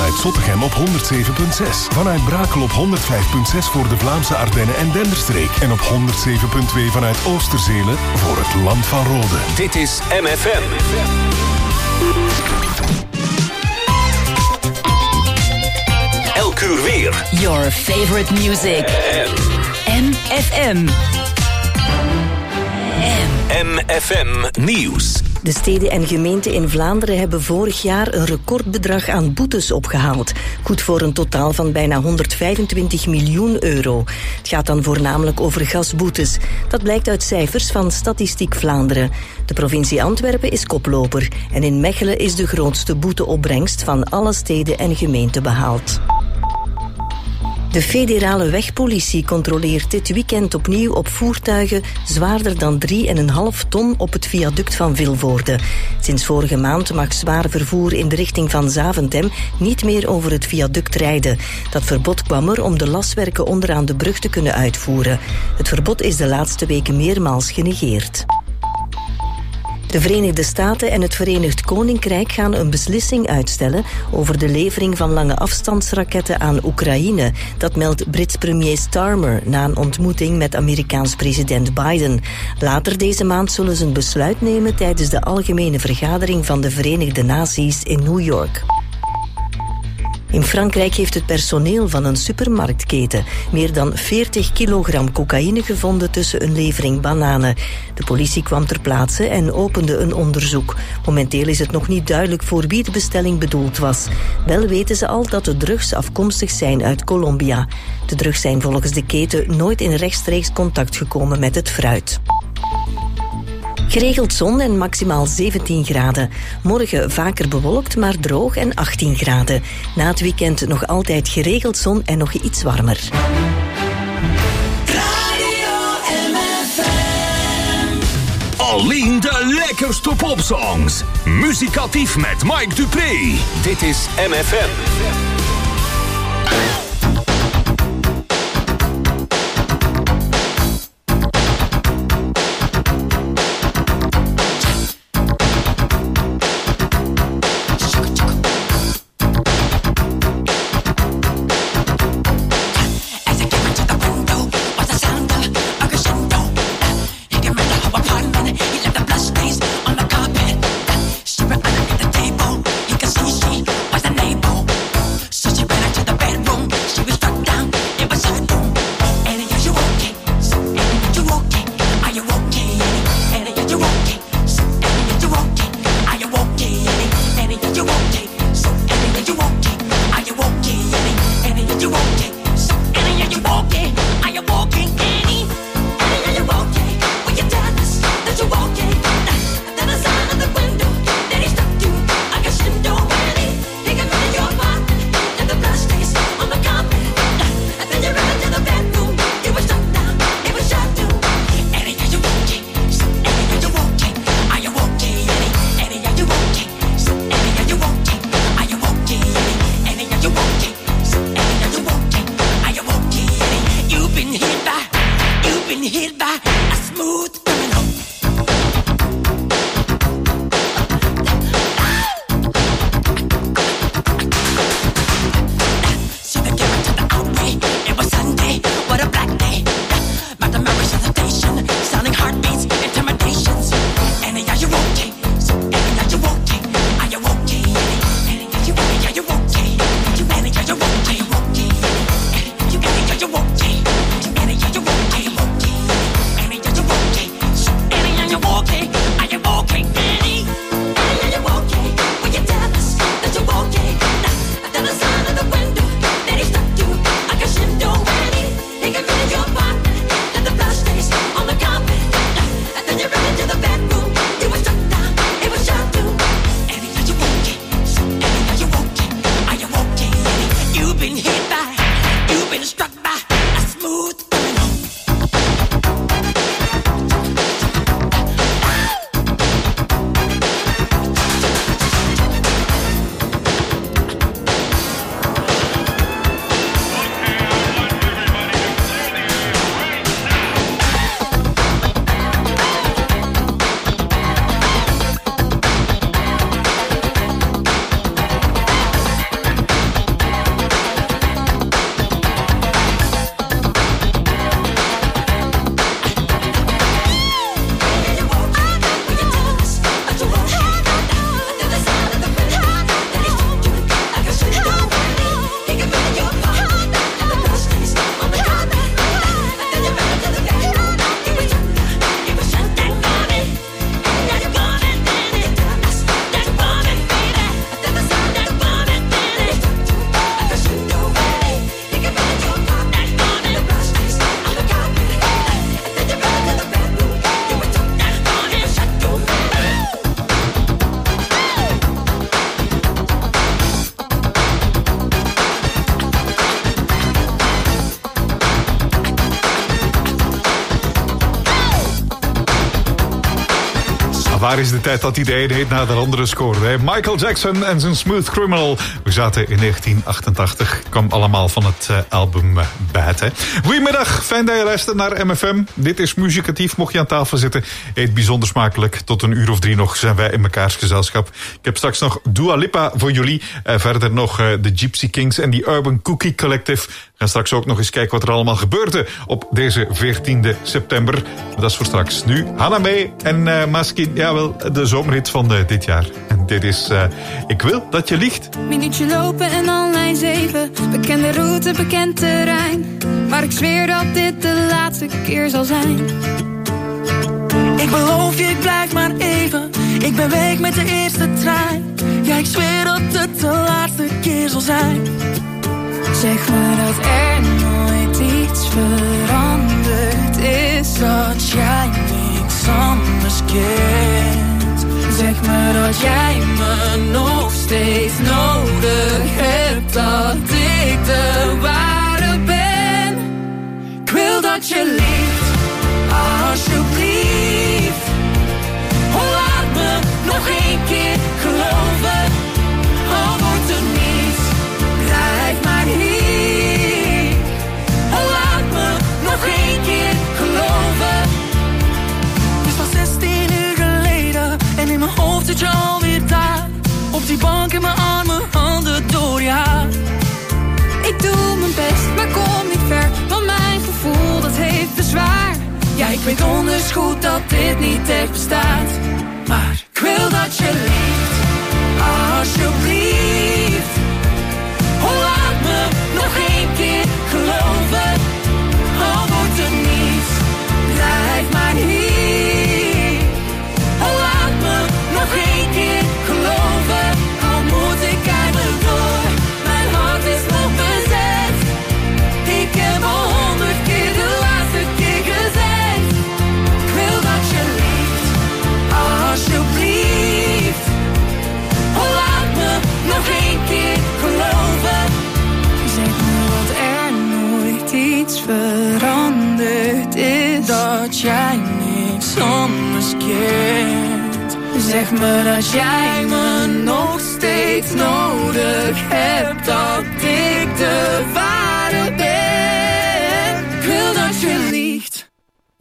vanuit Zottegem op 107.6. Vanuit Brakel op 105.6 voor de Vlaamse Ardennen en Denderstreek. En op 107.2 vanuit Oosterzelen voor het Land van Rode. Dit is MFM. Elk uur weer. Your favorite music. MFM. MFM Nieuws. De steden en gemeenten in Vlaanderen hebben vorig jaar een recordbedrag aan boetes opgehaald. Goed voor een totaal van bijna 125 miljoen euro. Het gaat dan voornamelijk over gasboetes. Dat blijkt uit cijfers van Statistiek Vlaanderen. De provincie Antwerpen is koploper. En in Mechelen is de grootste boeteopbrengst van alle steden en gemeenten behaald. De federale wegpolitie controleert dit weekend opnieuw op voertuigen zwaarder dan 3,5 ton op het viaduct van Vilvoorde. Sinds vorige maand mag zwaar vervoer in de richting van Zaventem niet meer over het viaduct rijden. Dat verbod kwam er om de laswerken onderaan de brug te kunnen uitvoeren. Het verbod is de laatste weken meermaals genegeerd. De Verenigde Staten en het Verenigd Koninkrijk gaan een beslissing uitstellen over de levering van lange afstandsraketten aan Oekraïne. Dat meldt Brits premier Starmer na een ontmoeting met Amerikaans president Biden. Later deze maand zullen ze een besluit nemen tijdens de algemene vergadering van de Verenigde Naties in New York. In Frankrijk heeft het personeel van een supermarktketen meer dan 40 kilogram cocaïne gevonden tussen een levering bananen. De politie kwam ter plaatse en opende een onderzoek. Momenteel is het nog niet duidelijk voor wie de bestelling bedoeld was. Wel weten ze al dat de drugs afkomstig zijn uit Colombia. De drugs zijn volgens de keten nooit in rechtstreeks contact gekomen met het fruit. Geregeld zon en maximaal 17 graden. Morgen vaker bewolkt, maar droog en 18 graden. Na het weekend nog altijd geregeld zon en nog iets warmer. Radio MFM. Alleen de lekkerste popsongs. Muzikatief met Mike Dupré. Dit is MFM. waar is de tijd dat hij de ene hit na de andere scoorde? Hè? Michael Jackson en zijn Smooth Criminal. We zaten in 1988. Kwam allemaal van het album Bad. Hè? Goedemiddag, fijn dat je luistert naar MFM. Dit is Muzikatief. Mocht je aan tafel zitten, eet bijzonder smakelijk. Tot 1:03 nog zijn wij in mekaars gezelschap. Ik heb straks nog Dua Lipa voor jullie. Verder nog de Gypsy Kings en die Urban Cookie Collective. We gaan straks ook nog eens kijken wat er allemaal gebeurde op deze 14e september. Dat is voor straks. Nu Hannah May en Maskin. Jawel, de zomerhit van dit jaar. En dit is Ik wil dat je liegt. Minuutje lopen en dan lijn 7. Bekende route, bekend terrein. Maar ik zweer dat dit de laatste keer zal zijn. Ik beloof je, ik blijf maar even. Ik ben weg met de eerste trein. Ja, ik zweer dat het de laatste keer zal zijn. Zeg me dat er nooit iets veranderd is. Dat jij niks anders kent. Zeg me dat jij me nog steeds nodig hebt. Dat ik de ware ben. Ik wil dat je liegt, alsjeblieft. Laat me nog één keer geloven. Al wordt er niets, blijf maar hier. Laat me nog één keer geloven. Het is pas 16 uur geleden en in mijn hoofd zit je alweer daar. Op die bank in mijn armen, handen door je haar. Ik doe mijn best, maar kom niet ver. Want mijn gevoel, dat heeft bezwaar. Ja, ik weet donders goed dat dit niet echt bestaat. Maar ik wil dat je liegt, alsjeblieft. Laat me nog één keer geloven. Al wordt er niets, blijf maar hier. Laat me nog één keer geloven. Al moet ik keihard door, mijn hart is nog bezet. Ik heb al 100 keer de laatste keer gezegd. Ik wil dat je liegt, alsjeblieft. Laat me nog één keer geloven. Zeg me dat er nooit iets veranderd is. Dat jij niks anders kent. Zeg me dat jij me nog steeds nodig hebt. Dat ik de ware ben. Ik wil dat je liegt,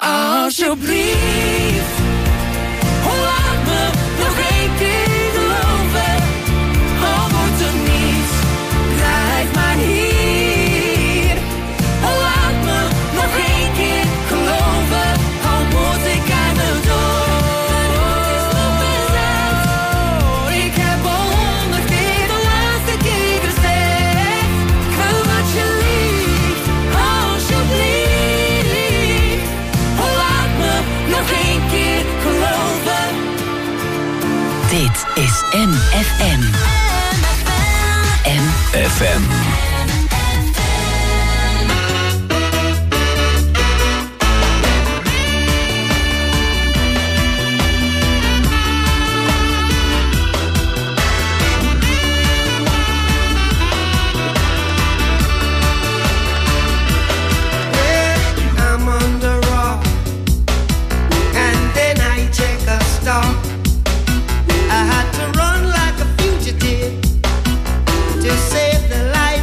alsjeblieft. Laat me nog één keer geloven. Al wordt er niets, blijf maar hier. Laat me nog één keer geloven. Al moet ik keihard door. Mijn hart is nog bezet. Ik heb al 100 keer de laatste keer gezegd. Ik wil dat je liegt, alsjeblieft. Laat me nog één keer geloven. Dit is MFM. FM. I'm on the rock, and then I take a stop. I had to run like a fugitive to save the life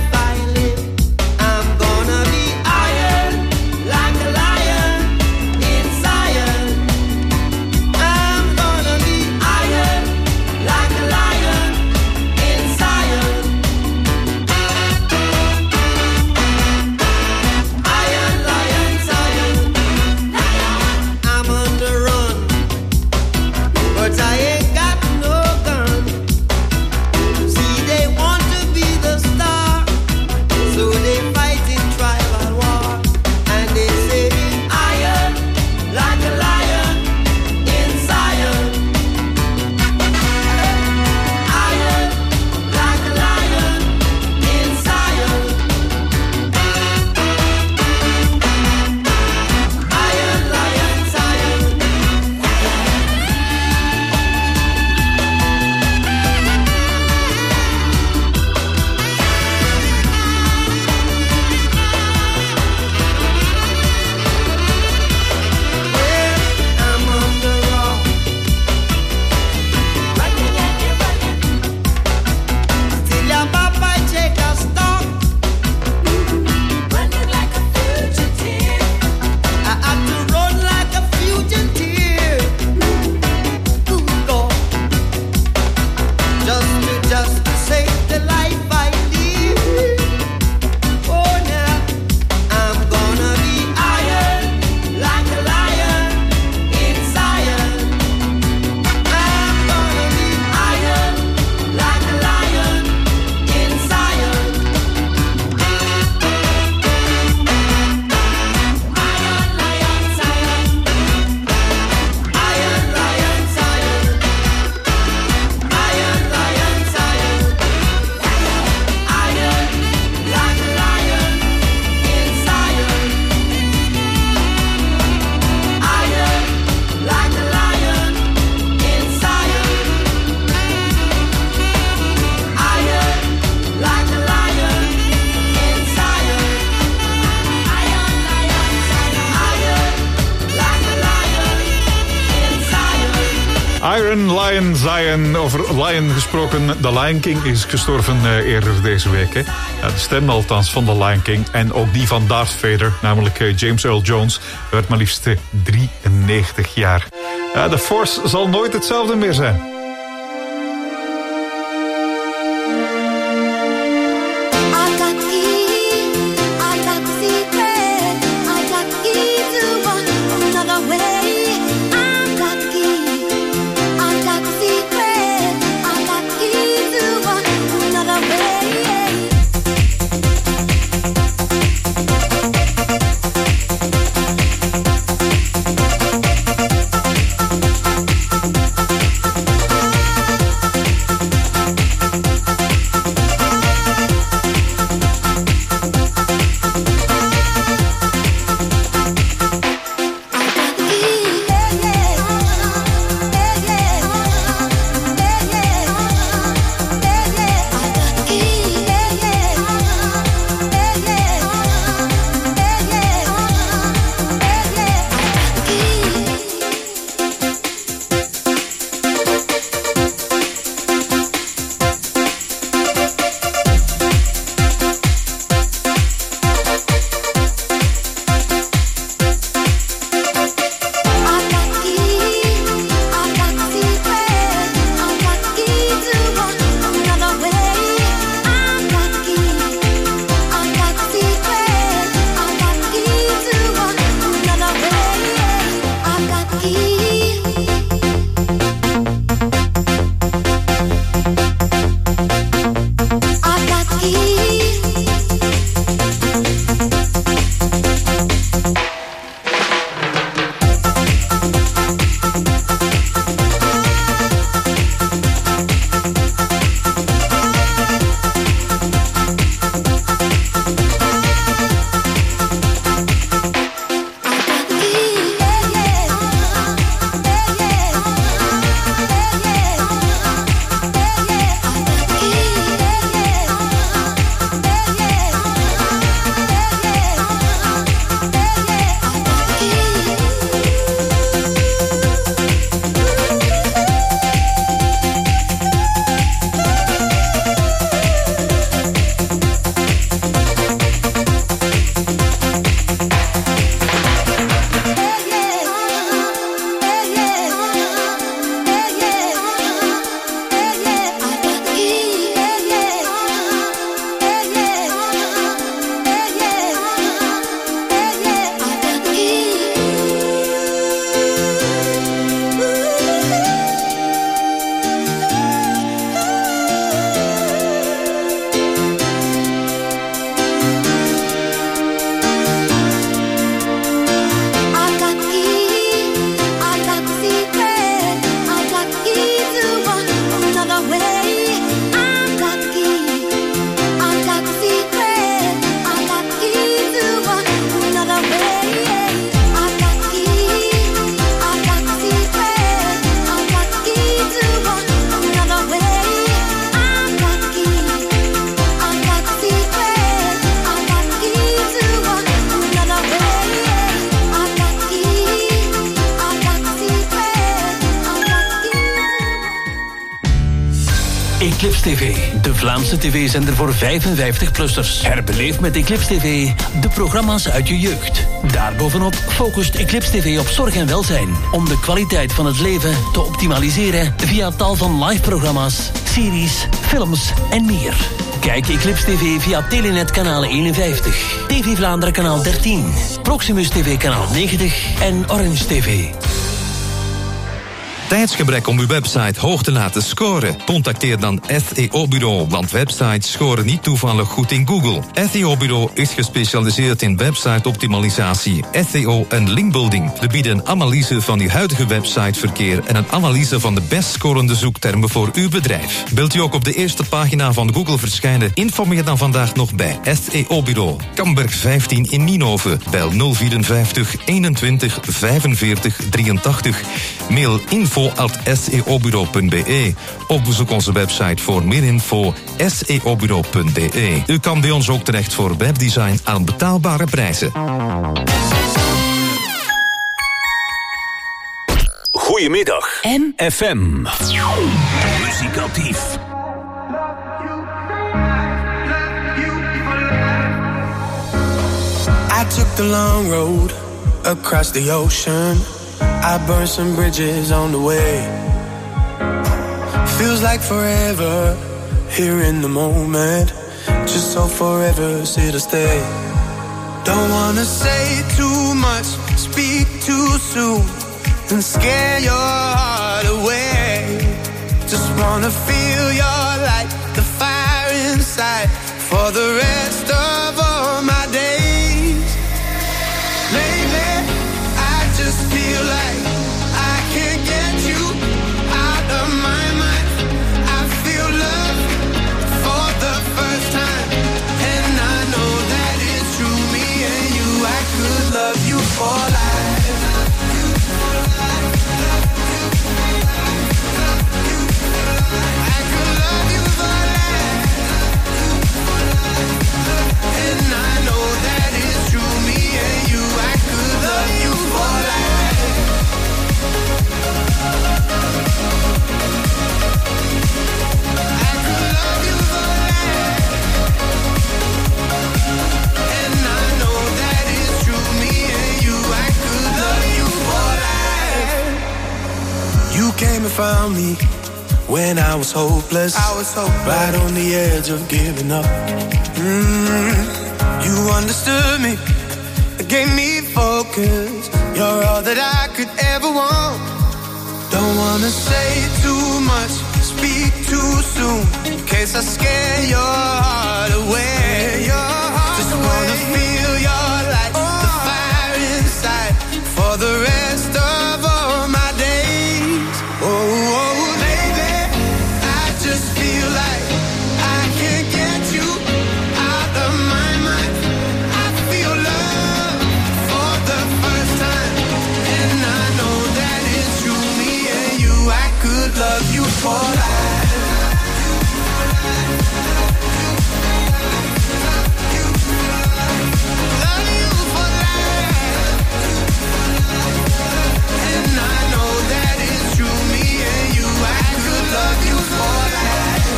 Lion Zion. Over Lion gesproken, de Lion King is gestorven eerder deze week. Hè? Ja, de stem althans van de Lion King en ook die van Darth Vader, namelijk James Earl Jones, werd maar liefst 93 jaar. Ja, de Force zal nooit hetzelfde meer zijn. Eclipse TV, de Vlaamse tv-zender voor 55-plussers. Herbeleef met Eclipse TV de programma's uit je jeugd. Daarbovenop focust Eclipse TV op zorg en welzijn, om de kwaliteit van het leven te optimaliseren via tal van live-programma's, series, films en meer. Kijk Eclipse TV via Telenet kanaal 51, TV Vlaanderen kanaal 13, Proximus TV kanaal 90 en Orange TV. Tijdsgebrek om uw website hoog te laten scoren? Contacteer dan SEO-bureau, want websites scoren niet toevallig goed in Google. SEO-bureau is gespecialiseerd in website-optimalisatie, SEO en linkbuilding. We bieden een analyse van uw huidige websiteverkeer en een analyse van de best scorende zoektermen voor uw bedrijf. Wilt u ook op de eerste pagina van Google verschijnen? Informeer dan vandaag nog bij SEO-bureau. Kamberg 15 in Nienhoven. Bel 054 21 45 83. Mail info@seobureau.be of bezoek onze website voor meer info seobureau.be. U kan bij ons ook terecht voor webdesign aan betaalbare prijzen. Goedemiddag. FM. Muzikatief. I took the long road across the ocean. I burned some bridges on the way. Feels like forever here in the moment. Just so forever's here to stay. Don't wanna say too much, speak too soon, and scare your heart away. Just wanna feel your light, the fire inside, for the rest of all my days. Lately, I just feel like I can't get you out of my mind. I feel love for the first time, and I know that it's true. Me and you, I could love you for life. I could love you for life. And I know that it's true. Me and you, I could love you for life. I could love you for life. And I know that it's true. Me and you, I could love you for life. You came and found me when I was hopeless. Right on the edge of giving up. You understood me, gave me focus. You're all that I could ever want. Don't wanna say too much, speak too soon, in case I scare your heart away. Just wanna feel your light, the fire inside, for the rest of all my days. Oh, baby, I just feel like I can't get you out of my mind. I feel love for the first time, and I know that it's true. Me and you, I could love you for life. Love you for life. And I know that it's true. Me and you, I could love you for life.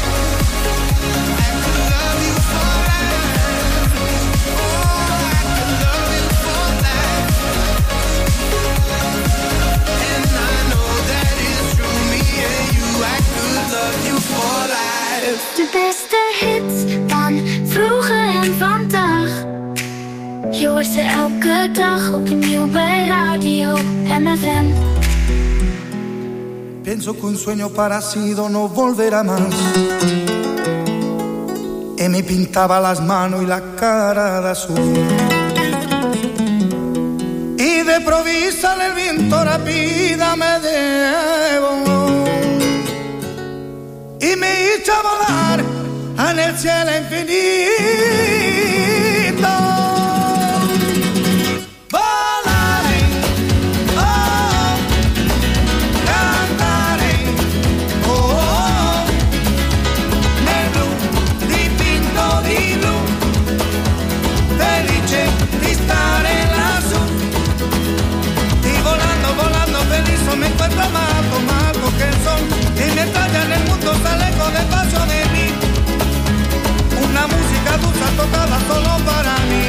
I could love you for life. Oh, I could love you for life. And I know that it's true. Me and you, I could love you for life. De beste hits van vroeger en vandaag. Je hoort ze elke dag opnieuw bij Radio MFM. Pienso que un sueño parecido no volverá más. Y me pintaba las manos y la cara de azul. Y de provisa el viento rápida me llevó. Y me hizo volar en el cielo infinito. Volaré, oh, cantaré, oh, nel blu dipinto di blu, felice di stare lassù. Y volando, volando feliz me encuentro más alto que el sol. Y mientras ya en el mundo sale con el paso de mí, una música dulce tocada solo para mí.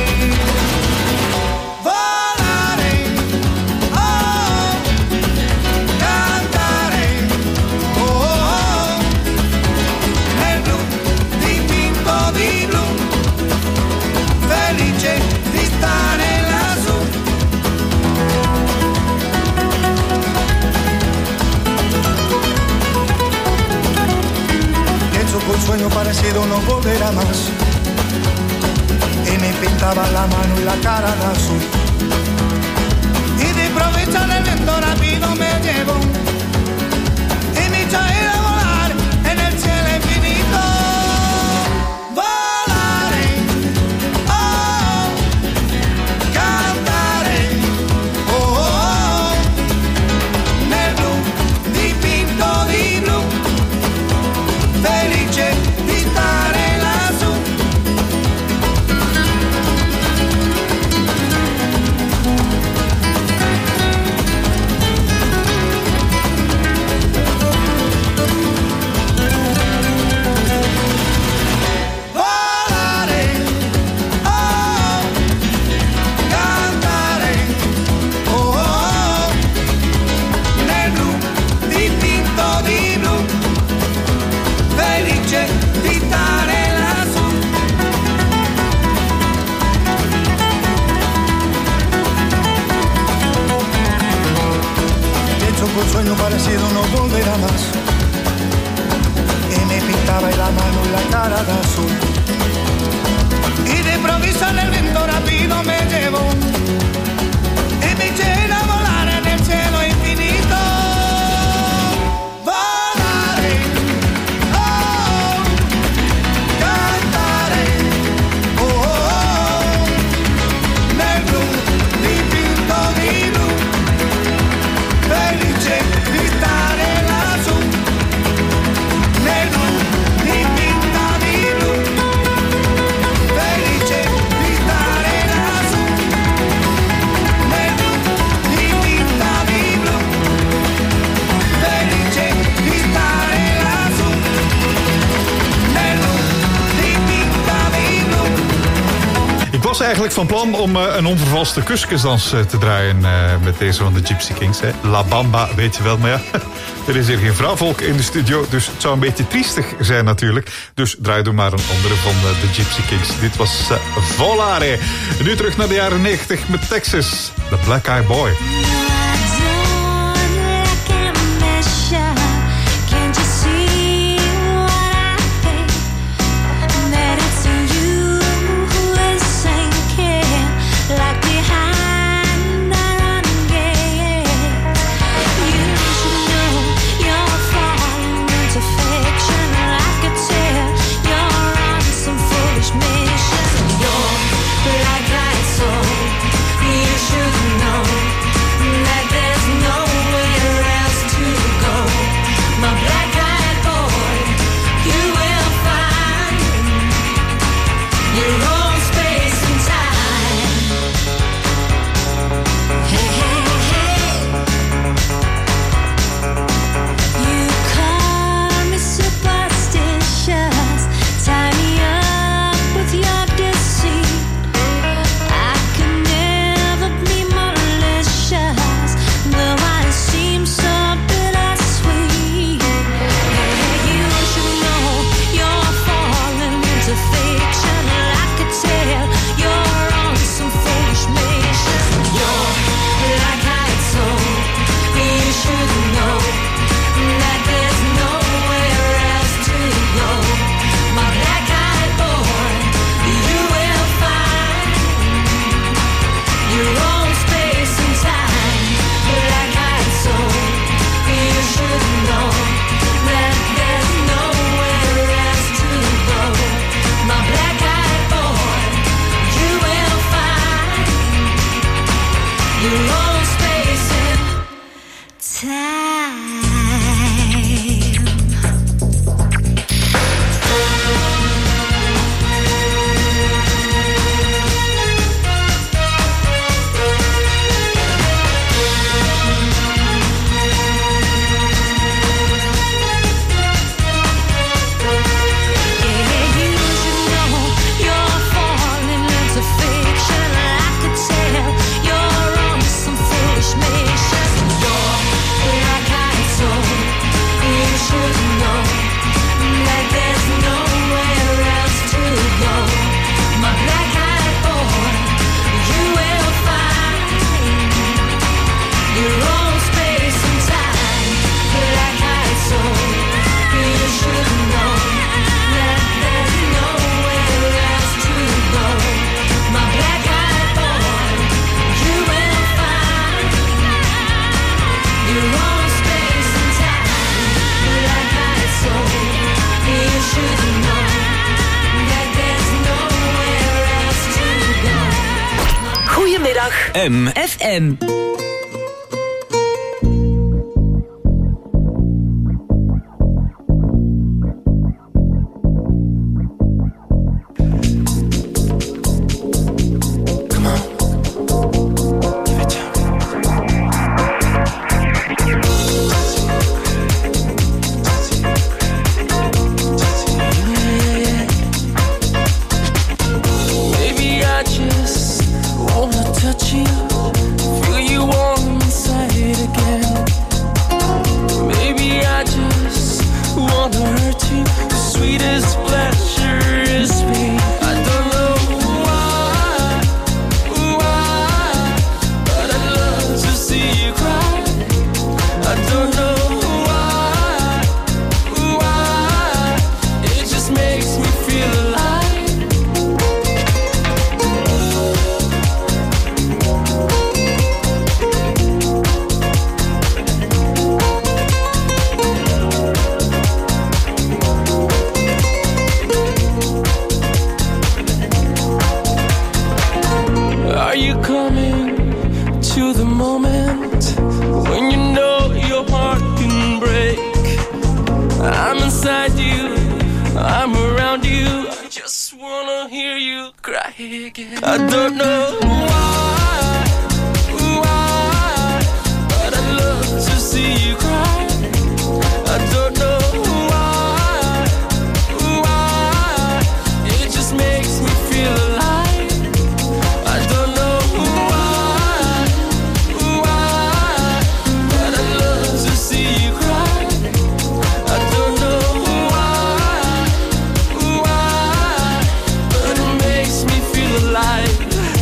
Volaré, oh, cantaré, oh, nel blu dipinto di blu, felice di stare lassù. Pienso que un sueño parecido no volverá más. Y me pintaba la mano y la cara de azul. Y de improviso el viento rápido me llevó. Y me hizo ir a volar en el cielo infinito. Volaré, oh, cantaré, oh, nel blu dipinto di blu, felice di stare lassù. cara de azul. Y de improviso en el viento rápido me llevo y me llena a volar en el cielo infinito. Volaré, oh, cantaré, oh, oh, oh, nel blu dipinto di blu, felice di stare lassù, nel blu dipinto di blu, felice di stare lassù, nel blu dipinto di blu, felice di stare lassù, nel blu dipinto di blu. Ik was eigenlijk van plan om een onvervalste kusjesdans te draaien met deze van de Gypsy Kings. Hè. La Bamba, weet je wel. Maar ja, er is hier geen vrouwvolk in de studio, dus het zou een beetje triestig zijn natuurlijk. Dus draai doe maar een andere van de Gypsy Kings. Dit was Volare. En nu terug naar de jaren 90 met Texas, The Black Eyed Boy. MFM. Maybe I just wanna touch you, feel you to the moment when you know your heart can break. I'm inside you, I'm around you. I just wanna hear you cry again. I don't know why, but I love to see you cry. I don't know why, it just makes me feel alive. I don't know why, but I love to see you cry. I don't know why, but it makes me feel alive.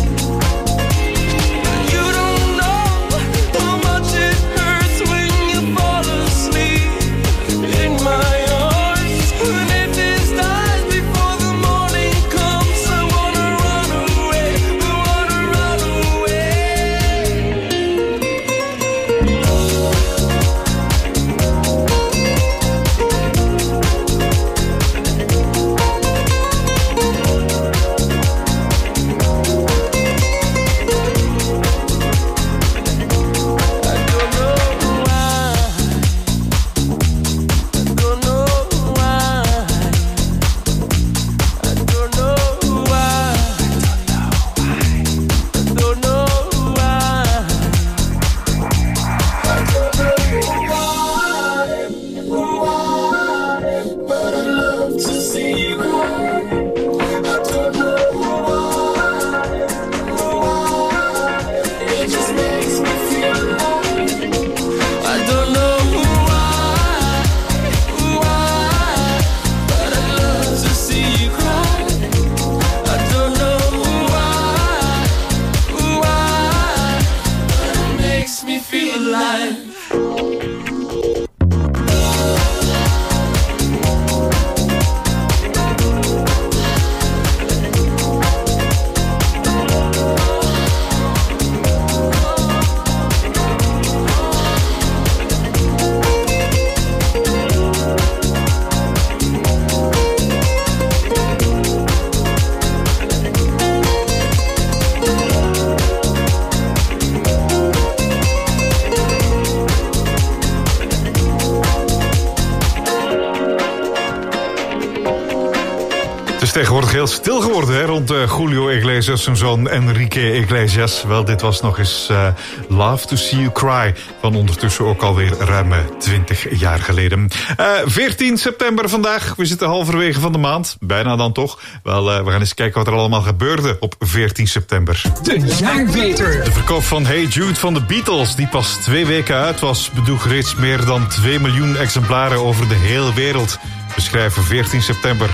You don't know how much it hurts when you fall asleep in my arms. And if this dies before the morning comes, I wanna run away, I wanna run away. Tegenwoordig heel stil geworden hè, rond Julio Iglesias, zijn zoon Enrique Iglesias. Wel, dit was nog eens Love to See You Cry, van ondertussen ook alweer ruim 20 jaar geleden. 14 september vandaag, we zitten halverwege van de maand, bijna dan toch. Wel, we gaan eens kijken wat er allemaal gebeurde op 14 september. De jaarbeter. De verkoop van Hey Jude van de Beatles, die pas 2 weken uit was, bedroeg reeds meer dan 2 miljoen exemplaren over de hele wereld. We schrijven 14 september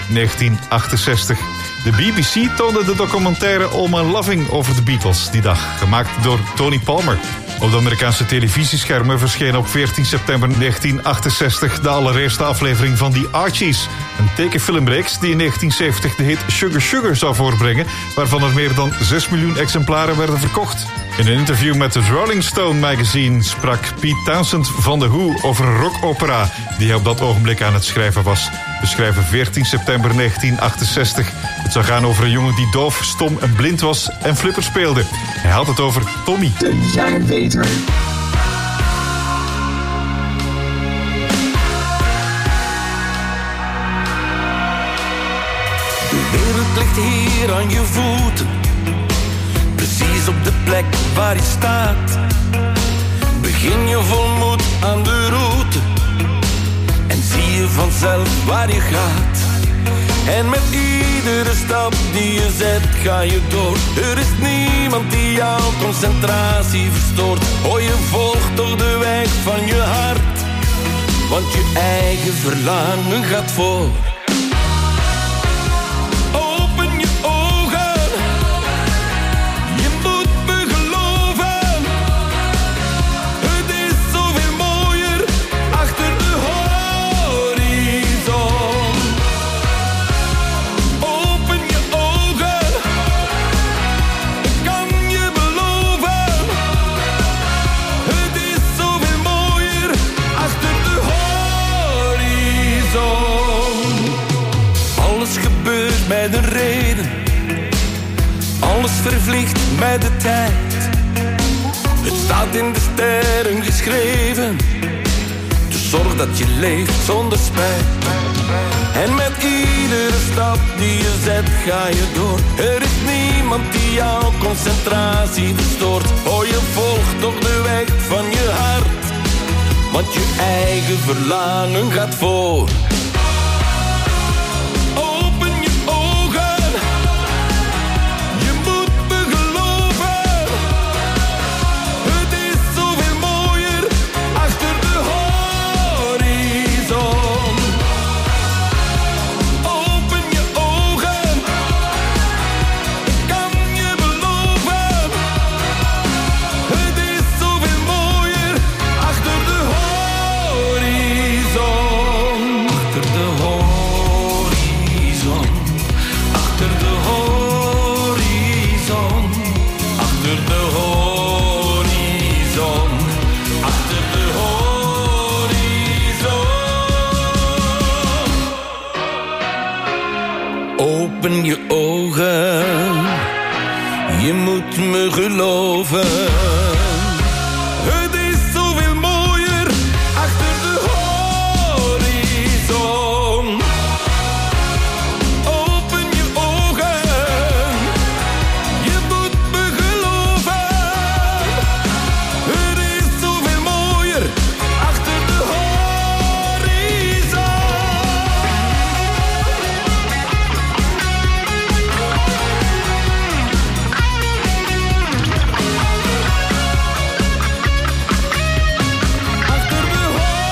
1968. De BBC toonde de documentaire All My Loving over de Beatles die dag, gemaakt door Tony Palmer. Op de Amerikaanse televisieschermen verscheen op 14 september 1968 de allereerste aflevering van The Archies. Een tekenfilmreeks die in 1970 de hit Sugar Sugar zou voorbrengen, waarvan er meer dan 6 miljoen exemplaren werden verkocht. In een interview met het Rolling Stone magazine sprak Pete Townsend van The Who over een rockopera die hij op dat ogenblik aan het schrijven was. We schrijven 14 september 1968. Het zou gaan over een jongen die doof, stom en blind was en flipper speelde. Hij had het over Tommy. De jaarbeter. De wereld ligt hier aan je voeten, precies op de plek waar je staat. Begin je vol moed aan de route en zie je vanzelf waar je gaat. En met iedere stap die je zet ga je door. Er is niemand die jouw concentratie verstoort. Oh, je volgt toch de weg van je hart, want je eigen verlangen gaat voor. Met een reden, alles vervliegt met de tijd. Het staat in de sterren geschreven. Dus zorg dat je leeft zonder spijt. En met iedere stap die je zet ga je door. Er is niemand die jouw concentratie verstoort. Oh, je volgt toch de weg van je hart, want je eigen verlangen gaat voor. Open je ogen, je moet me geloven. Het is zoveel mooier achter de horizon. Open je ogen, ik kan je beloven. Het is zoveel mooier achter de horizon. Achter de horizon. Achter de horizon. Achter de horizon. Achter de horizon. Open je ogen, je moet me geloven. Het is zoveel mooier achter de horizon. Open je ogen, je moet me geloven. Het is zoveel mooier achter de horizon. Achter de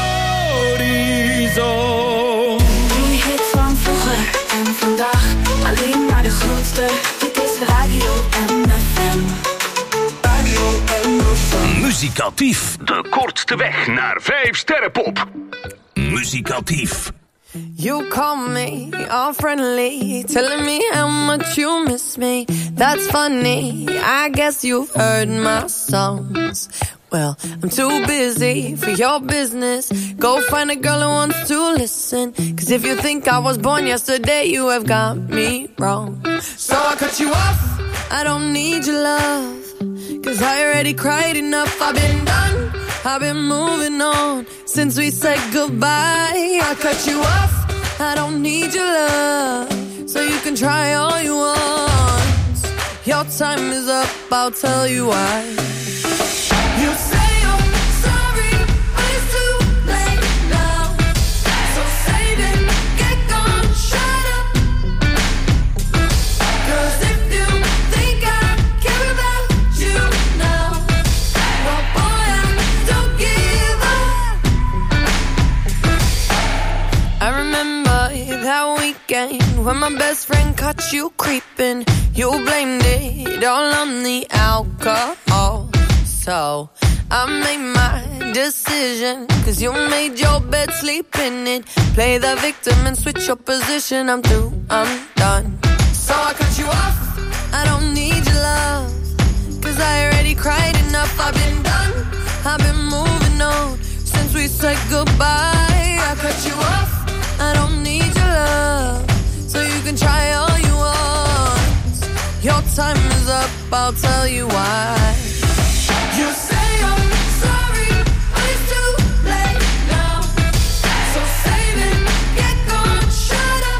horizon. 3 hits van vroeger en vandaag, alleen maar de grootste. Dit is Radio MFM. Radio MFM. Muzikatief, de kortste weg naar 5 sterrenpop. Muzikatief. You call me all friendly, telling me how much you miss me. That's funny, I guess you've heard my songs. Well, I'm too busy for your business. Go find a girl who wants to listen. Cause if you think I was born yesterday, you have got me wrong. So I cut you off, I don't need your love. Cause I already cried enough, I've been done, I've been moving on since we said goodbye. I cut you off, I don't need your love. So you can try all you want. Your time is up, I'll tell you why. You say I'm sorry, but it's too late now. So save it, get gone, shut up. Cause if you think I care about you now, well boy, I don't give up. I remember that weekend when my best friend caught you creeping. You blamed it all on the alcohol. So I made my decision, cause you made your bed, sleep in it. Play the victim and switch your position. I'm through, I'm done. So I cut you off, I don't need your love. Cause I already cried enough, I've been done, I've been moving on since we said goodbye. I cut you off, I don't need your love. So you can try all you want. Your time is up, I'll tell you why. You say I'm sorry, but it's too late now. So save it, get gone, shut up.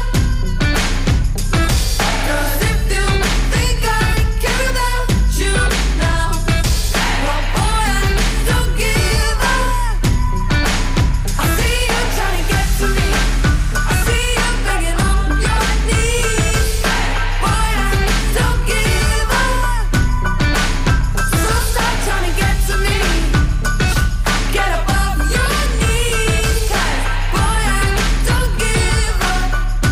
Cause if you think I care about you now, well boy, I don't give up. I see you trying to get to me, I see you begging on your knees. Boy, I don't give up. So stop trying to get to me. Get above your knees. Cause boy, I don't give up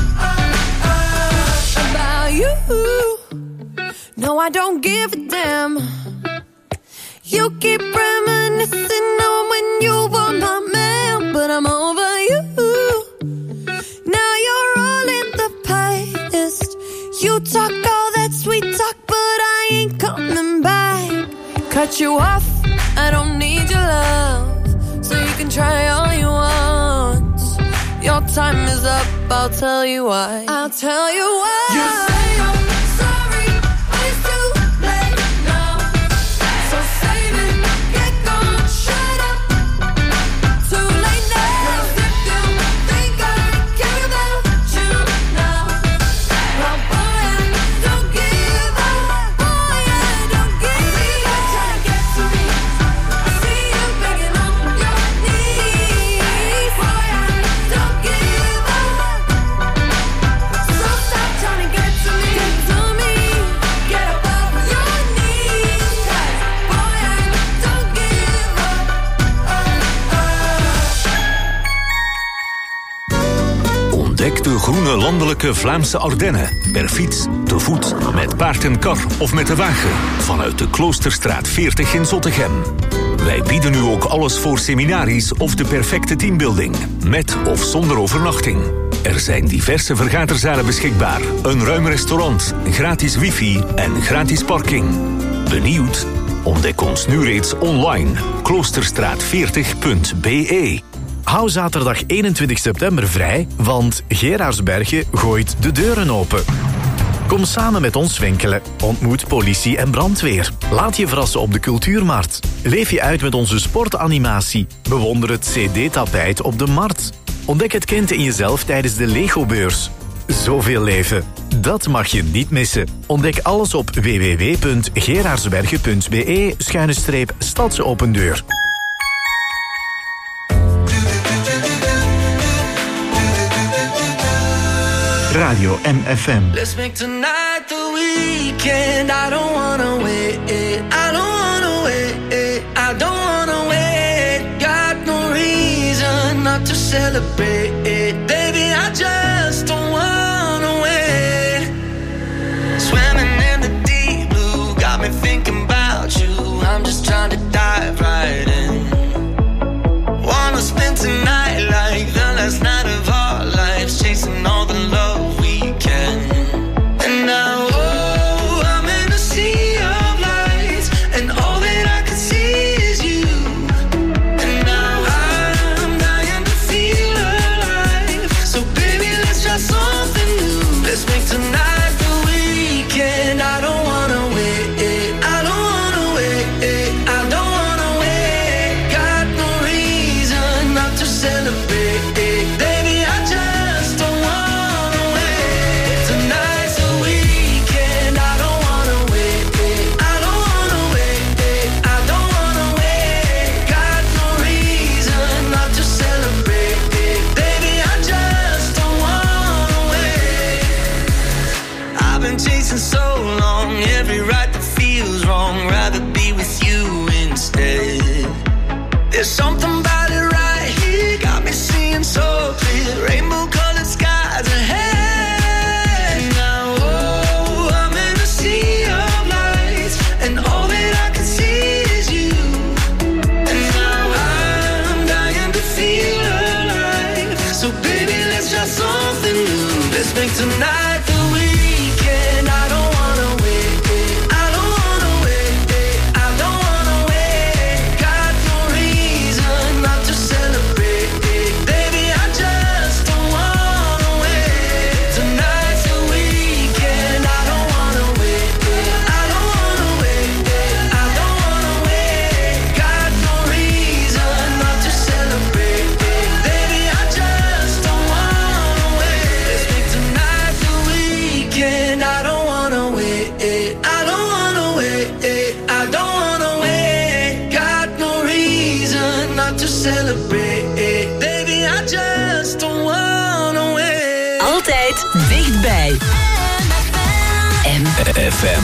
about you. No, I don't give a damn. You keep reminiscing on when you were my man, but I'm over you. Now you're all in the past. You talk all that sweet talk, but I ain't coming back. Cut you off, I don't need your love. So you can try all you want. Your time is up, I'll tell you why. I'll tell you why. You say I'm sorry, but it's too late now. So save it, get groene landelijke Vlaamse Ardennen. Per fiets, te voet, met paard en kar of met de wagen. Vanuit de Kloosterstraat 40 in Zottegem. Wij bieden u ook alles voor seminaries of de perfecte teambuilding. Met of zonder overnachting. Er zijn diverse vergaderzalen beschikbaar. Een ruim restaurant, gratis wifi en gratis parking. Benieuwd? Ontdek ons nu reeds online. Kloosterstraat40.be. Hou zaterdag 21 september vrij, want Geraardsbergen gooit de deuren open. Kom samen met ons winkelen. Ontmoet politie en brandweer. Laat je verrassen op de cultuurmarkt. Leef je uit met onze sportanimatie. Bewonder het CD-tapijt op de markt. Ontdek het kind in jezelf tijdens de Lego-beurs. Zoveel leven. Dat mag je niet missen. Ontdek alles op www.geraardsbergen.be/stadsopendeur. Radio MFM. Let's make tonight the weekend. I don't wanna wait. I don't wanna wait. I don't wanna wait. Got no reason not to celebrate. Baby, I just don't wanna wait. Swimming in the deep blue got me thinking about you. I'm just trying to dive right in. Wanna spend tonight like the last night of our lives, chasing all the love. There's something about it right here, got me seeing so clear, rainbow colored skies ahead. Now, oh, I'm in a sea of lights, and all that I can see is you. And now I'm dying to feel alive, so baby, let's try something new. Let's make tonight the weekend. I don't wanna wait. I don't wanna wait. I don't wanna wait. Got no reason not to celebrate. Baby, I just don't wanna wait. Tonight's the weekend. I don't wanna wait. I don't wanna wait. I don't wanna wait. Got no reason not to celebrate. Baby, I just don't wanna wait. Let's make tonight the weekend. I don't wanna wait. I don't wanna wait. I don't wanna wait. Got no reason not to celebrate. Baby, I just don't wanna wait. Altijd dichtbij. FM.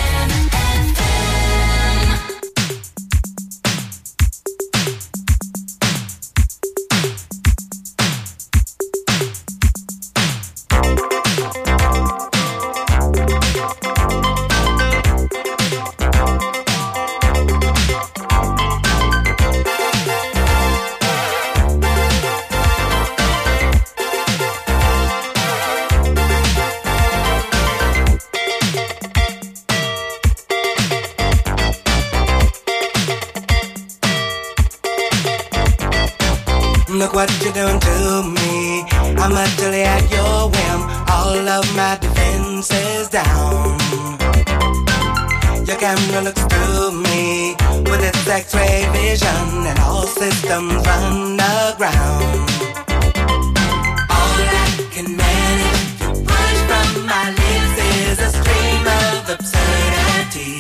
Look what you're doing to me. I'm utterly at your whim. All of my defenses down. Your camera looks through me with its X-ray vision, and all systems run aground. All I can manage to push from my lips is a stream of absurdity.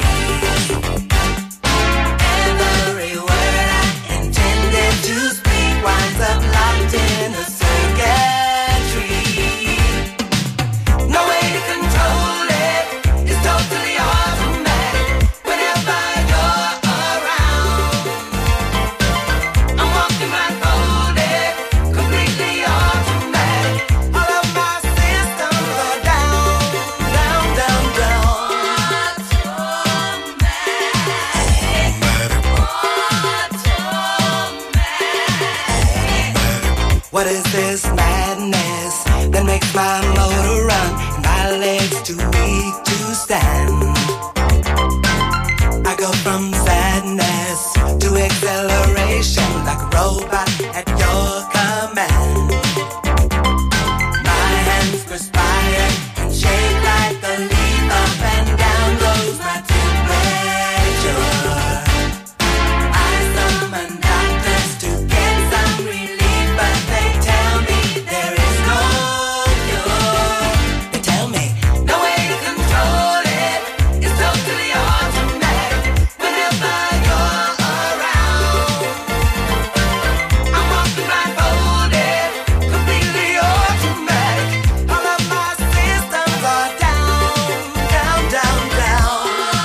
Every word I intended to speak winds up locked in a circuitry. No way to control it. It's totally automatic. Whenever you're around, I'm walking blindfolded, completely automatic. makes my motor run and my legs too weak to stand. I go from sadness to acceleration like a robot at your command. My hands perspire and shake like the leaf. Up and down goes my temperature. I summon doctors to get some relief, but they tell me there is no cure. They tell me no way to control it. It's totally automatic whenever you're around. I'm walking blindfolded, completely automatic. All of my systems are down, down, down, down.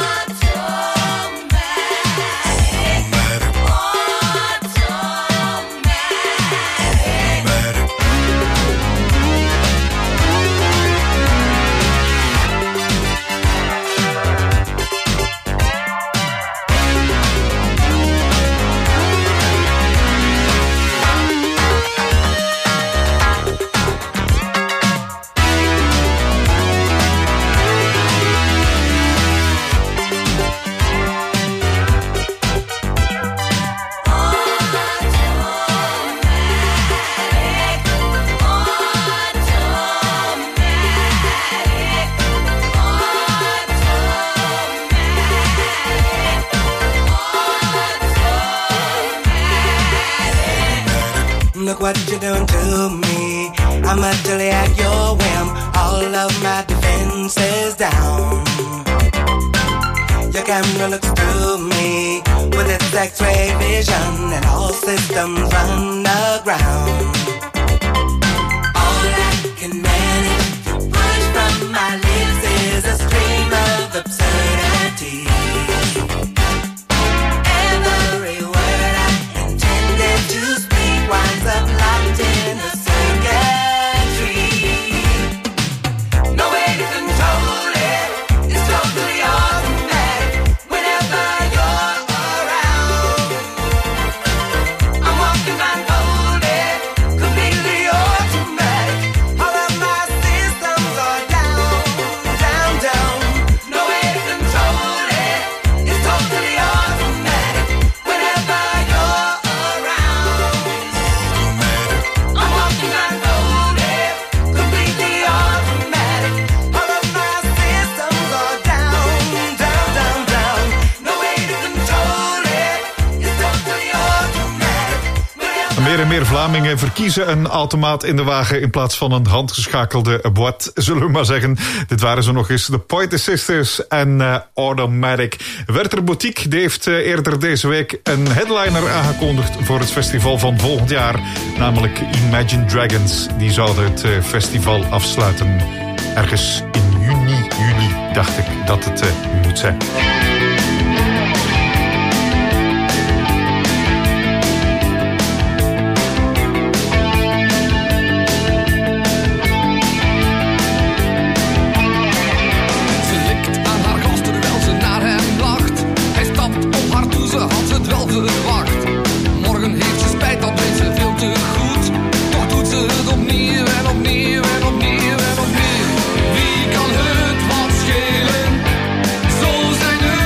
Look what you're doing to me. I'm utterly at your whim. All of my defenses down. Your camera looks through me with its X-ray vision, and all systems run aground. All I can manage to push from my lips is a stream of absurdity. Every word I intended to speak winds up locked in the circuitry. No way to control it. It's totally automatic whenever you're around. I'm walking blindfolded, completely automatic. All of my systems are down, down, down. No way to control it. It's totally automatic whenever you're around. I'm walking blindfolded, completely automatic. All of my systems are down, down, down, down. No way to control it. It's totally automatic. Meer en meer Vlamingen verkiezen een automaat in de wagen in plaats van een handgeschakelde boîte, zullen we maar zeggen. Dit waren zo nog eens de Pointer Sisters en Automatic. Werther Boutique die heeft eerder deze week een headliner aangekondigd voor het festival van volgend jaar. Namelijk Imagine Dragons. Die zouden het festival afsluiten. Ergens in juli dacht ik dat het moet zijn. Ze likt aan haar gast terwijl ze naar hem lacht. Hij stapt op haar toe, ze had het wel verwacht. Morgen heeft ze spijt, dat weet ze veel te goed. Toch doet ze het opnieuw en opnieuw en opnieuw en opnieuw. Wie kan het wat schelen? Zo zijn de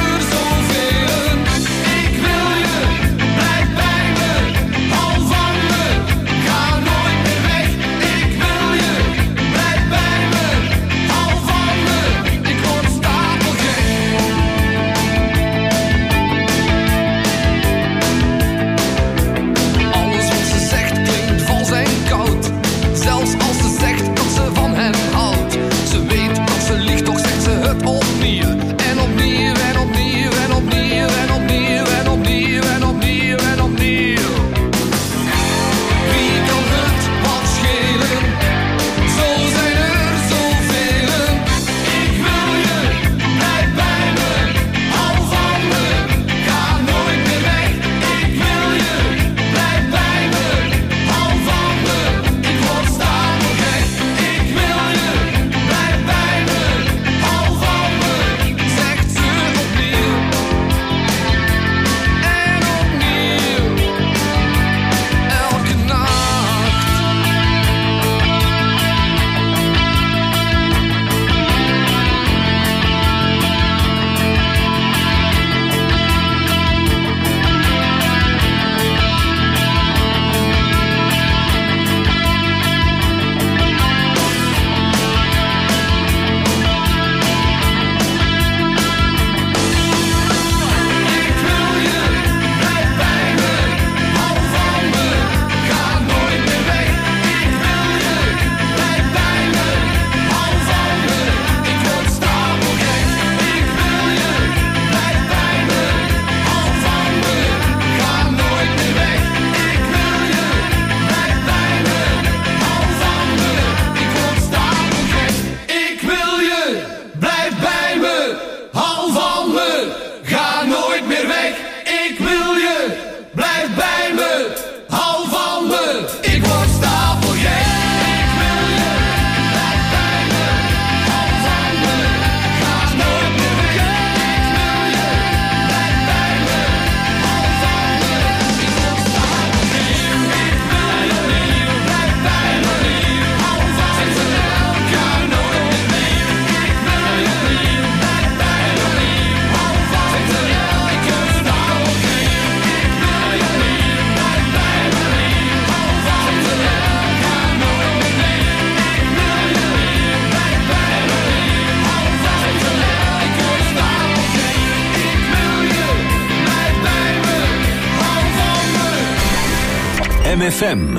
MFM.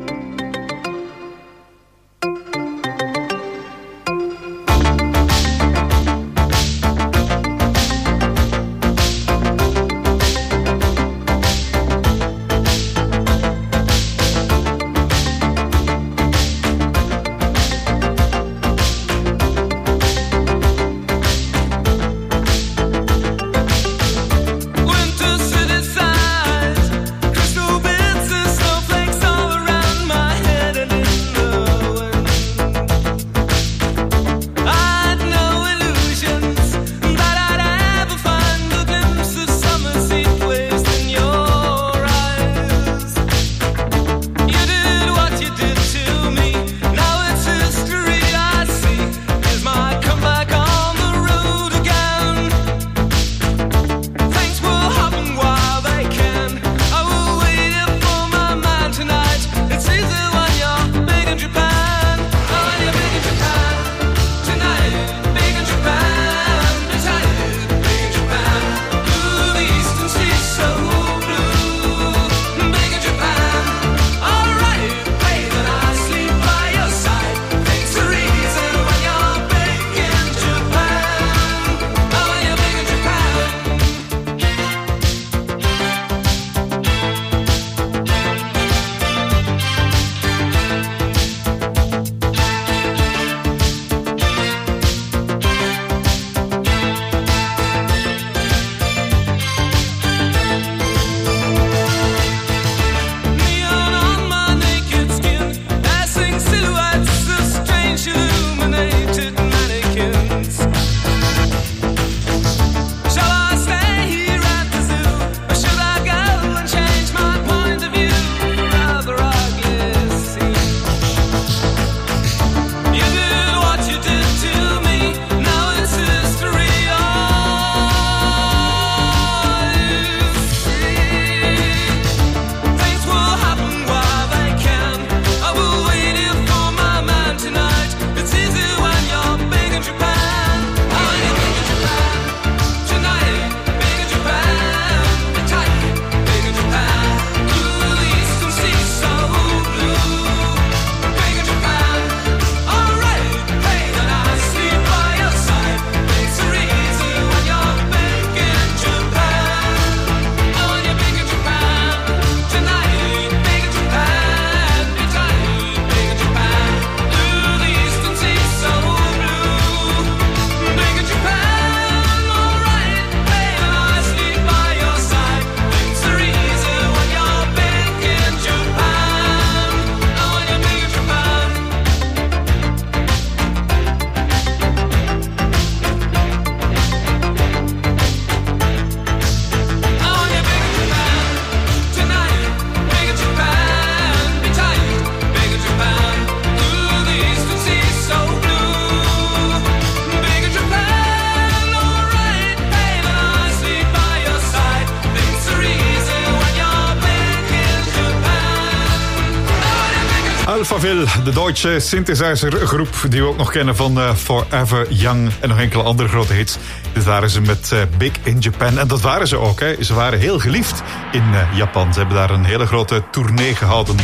Alphaville, de Duitse synthesizergroep die we ook nog kennen van Forever Young en nog enkele andere grote hits. Dit waren ze met Big in Japan. En dat waren ze ook. Hè. Ze waren heel geliefd in Japan. Ze hebben daar een hele grote tournee gehouden.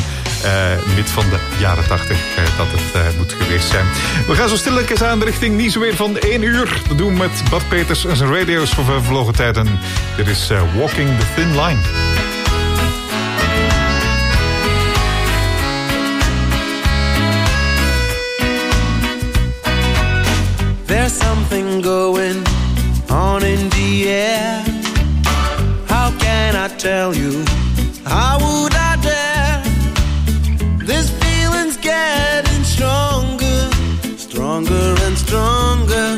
Mid van de jaren 80 dat het moet geweest zijn. We gaan zo stilletjes aan richting nieuws weer van 1 uur. Dat doen we met Bart Peters en zijn radio's voor vervlogen tijden. Dit is Walking the Thin Line. There's something going on in the air. How can I tell you? How would I dare? This feeling's getting stronger, stronger and stronger.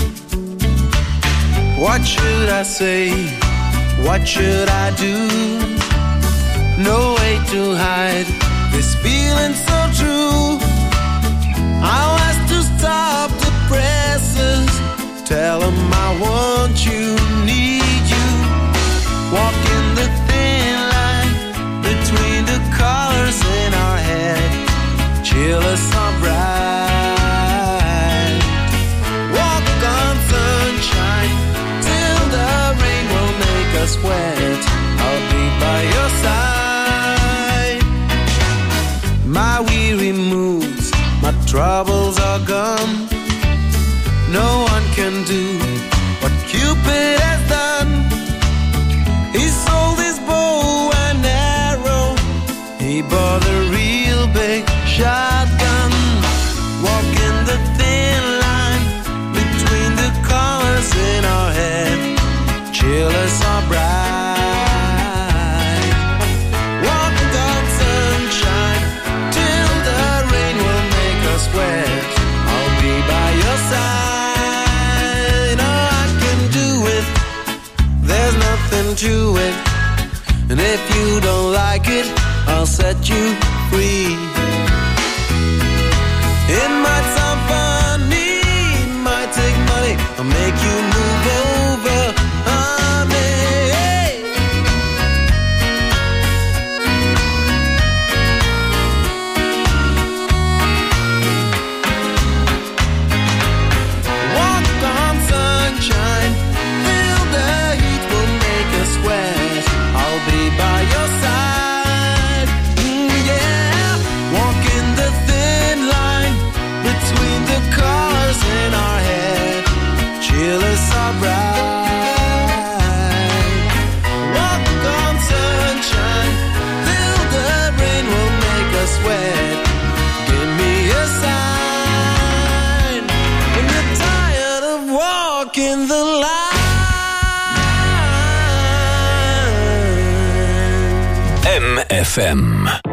What should I say? What should I do? No way to hide this feeling so true. I'll have to stop the presses. Tell them I want you, need you. Walking the thin line between the colors in our head. Chill us on bright. Walk on sunshine till the rain will make us wet. I'll be by your side. can do what Cupid has done. He sold his bow and arrow. He bought a real big shotgun. Walking the thin line between the colors in our head. Chill us are bright. Walk on sunshine till the rain will make us wet. I'll be by your side. Oh, I can do it. There's nothing to it. And if you don't like it, I'll set you free. It might sound funny, it might take money. I'll make you move over, honey. Walk on sunshine, feel the heat will make us sweat. I'll be by your side, yeah. Walk in the thin line between the cars in our head. Chill us are bright. Walk on sunshine, feel the rain will make us sweat. Give me a sign when you're tired of walking the line. MFM.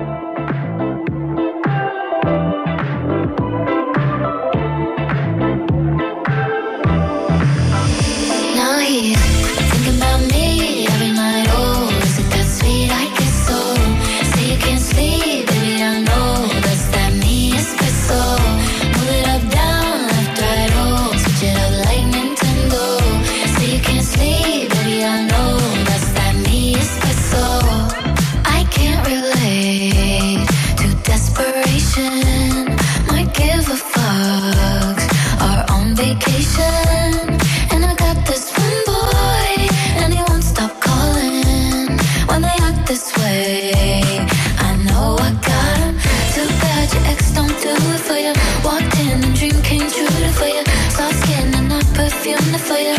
Now he's thinking about me every night. Oh, is it that sweet? I guess so. Say you can't sleep, baby. I know that's that me espresso. Move it up, down, left, right. Oh, switch it up like Nintendo. Say you can't sleep, baby. I know that's that me espresso. I can't relate to desperation. Might give a fuck. Are on vacation. And I got this one boy, and he won't stop calling when they act this way. I know I got him. Too bad your ex don't do it for you. Walked in and dream came true for you. Soft skin and I perfumed it for you.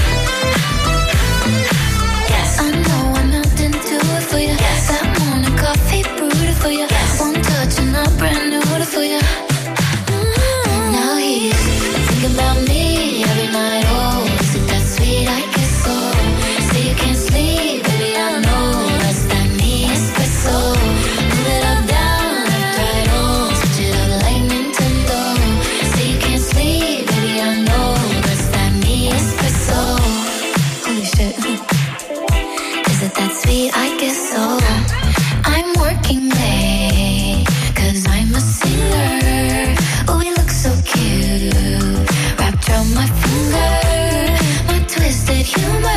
Yes, I know I melt into it for you. Yes, that morning coffee brewed it for you. Yes, one touch and I brand new it for you. Now he's thinking about me every night. Oh, is it that sweet? I guess so. Say you can't sleep, baby. I know that's that me espresso. Move it up, down, left, right. Oh, switch it up like Nintendo. Say you can't sleep, baby. I know that's that me espresso. Holy shit. Is it that sweet? I guess so. I'm working late, 'cause I'm a singer. Oh, we look so cute, wrapped around my finger. My twisted humor